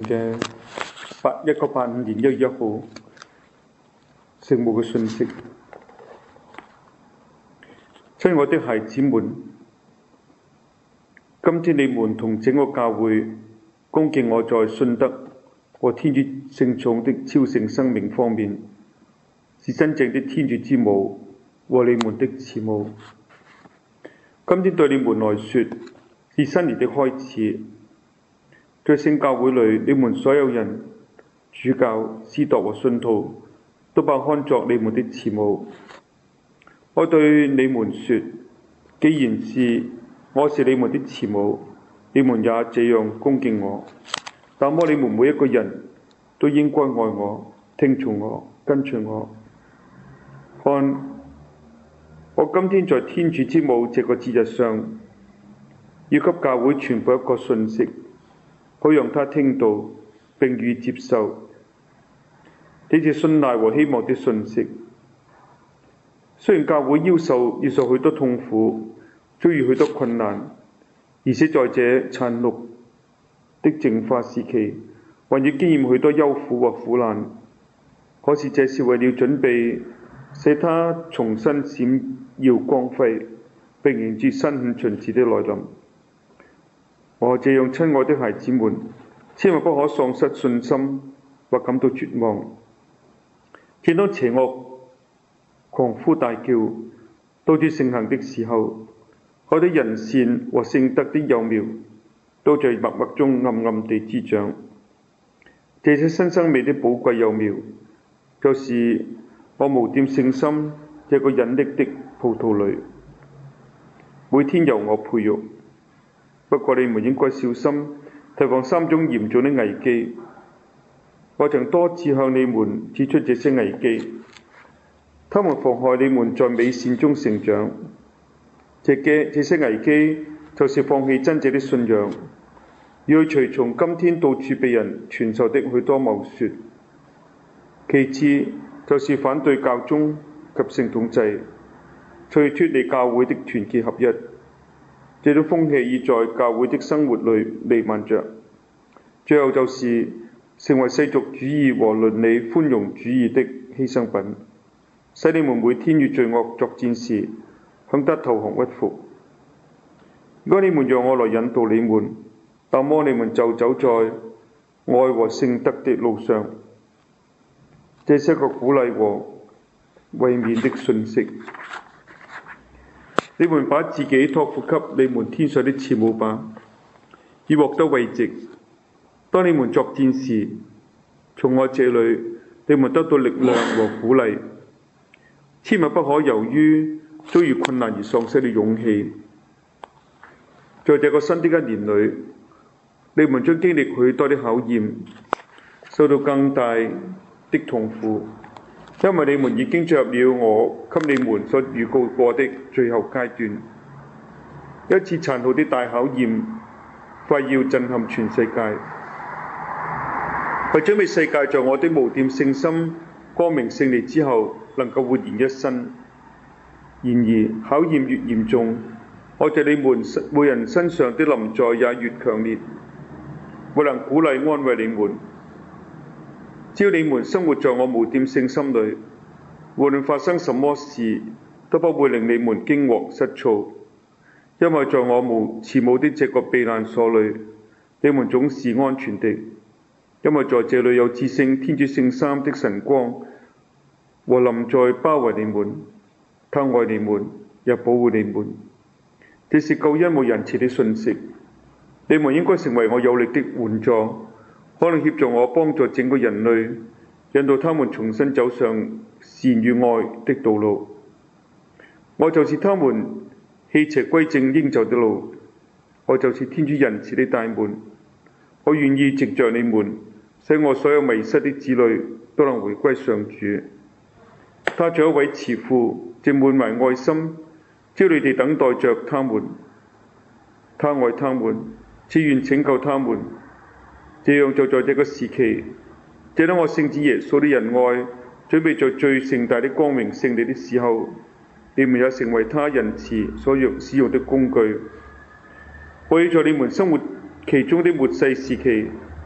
嘅1985年1月1號聖母嘅信息。親愛的孩子們，今天你們同整個教會恭敬我在信德和天主聖寵的超性生命方面，是真正的天主之母和你們的慈母。今天對你們來說是新年的開始，在聖教會裏，你們所有人、主教、司鐸和信徒都把看作你們的慈母。我對你們說，既然我是你們的慈母，你們也這樣恭敬我。那麼你們每一個人都應該愛我、聽從我、跟隨我。看，我今天在天主之母這個節日上，要給教會傳播一個訊息，好讓他聽到並予接受。這是信賴和希望的訊息。雖然教會要受許多痛苦，遭遇許多困難，而且在這殘酷的淨化時期，還要經驗許多憂苦和苦難，可是這是為了準備使它重新閃耀光輝，並迎接新五旬節的來臨。我這樣親愛的孩子們，千萬不可喪失信心或感到絕望。正當邪惡狂呼大叫，到處盛行的時候，我的人善和聖德的幼苗都在默默中暗暗地滋長。這些新生命的寶貴幼苗，就是我無玷聖心這個隱匿的葡萄蕾，每天由我培育。不過你們應該小心提防3種嚴重的危機。我曾多次向你們指出這些危機，他們妨害你們在美善中成長。這些危機就是放棄真正的信仰，要去隨從今天到處被人傳授的許多謬說。其次就是反對教宗及聖統制，隨脫離教會的團結合一。這種風氣已在教會的生活裏彌漫着。最後就是成為世俗主義和倫理寬容主義的犧牲品，使你們每天與罪惡作戰時享得投降屈服。如果你們讓我來引導你們，那麼你們就走在愛和聖德的路上。這是一個鼓勵和慰勉的訊息。你們把自己託付給你們天上的慈母吧，以獲得慰藉。當你們作戰時，從我這裏你們得到力量和鼓勵。千萬不可由於遭遇困難而喪失了勇氣。在這個新的一年裏，你們將經歷許多的考驗，受到更大的痛苦，因為你們已經進入了我給你們所預告過的最後階段。一次殘酷的大考驗快要震撼全世界。為準備世界在我的無玷聖心光明勝利之後能夠煥然一新。然而考驗越嚴重，我在你們每人身上的臨在也越強烈，我能鼓勵安慰你們。只要你們生活在我無玷聖心裏，無論發生什麼事都不會令你們驚惶失措，因為在我慈母的這個避難所裏，你們總是安全的。因為在這裏有至聖天主聖三的神光和臨在包圍你們，他愛你們，也保護你們。這是救恩和仁慈的訊息。你們應該成為我有力的援助，可能協助我幫助整個人類，引導他們重新走上善與愛的道路。我就是他們棄邪歸正應走的路，我就是天主仁慈的大門。我願意藉着你們，使我所有迷失的子女都能回歸上主。他像一位慈父，正滿懷愛心，焦慮地等待着他們。他愛他們，自願拯救他們。這樣就在這個時期，正當我聖子耶穌的仁愛準備在最盛大的光明勝利的時候，你們也成為他仁慈所使用的工具。我要在你們生活其中的末世時期，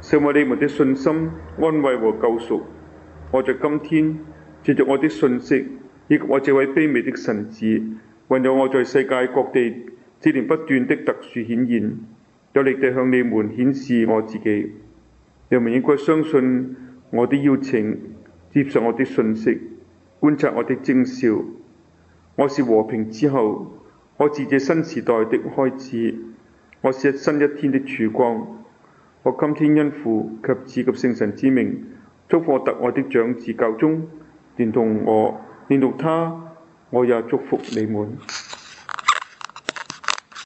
成為你們的信心、安慰和救贖。我在今天藉着我的信息，以及我這位卑微的神子，還有我在世界各地接連不斷的特殊顯現，有力地向你們顯示我自己。你們應該相信我的邀請，接受我的信息，觀察我的徵兆。我是和平之後，我是這新時代的開始，我是新一天的曙光。我今天因父及子及聖神之名，祝福我特愛的長子教宗，連同他，我也祝福你們。